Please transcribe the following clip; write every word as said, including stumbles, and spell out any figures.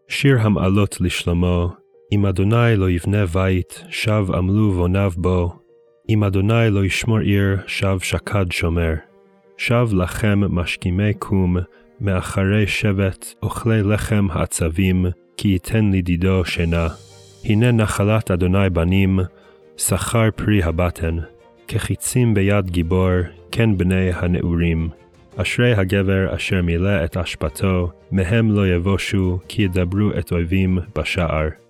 שיר המעלות לשלמה, אם אדוני לא יבנה בית, שב עמלו בוניו בו, אם אדוני לא ישמור עיר, שב שקד שומר. שב לכם משכימי קום, מאחרי שבט, אוכלי לחם העצבים, כי ייתן לדידו שינה. הנה נחלת אדוני בנים, שכר פרי הבטן, כחיצים ביד גיבור, כן בני הנעורים. אשרי הגבר אשר מילא את אשפתו, מהם לא יבושו, כי ידברו את אויבים בשער.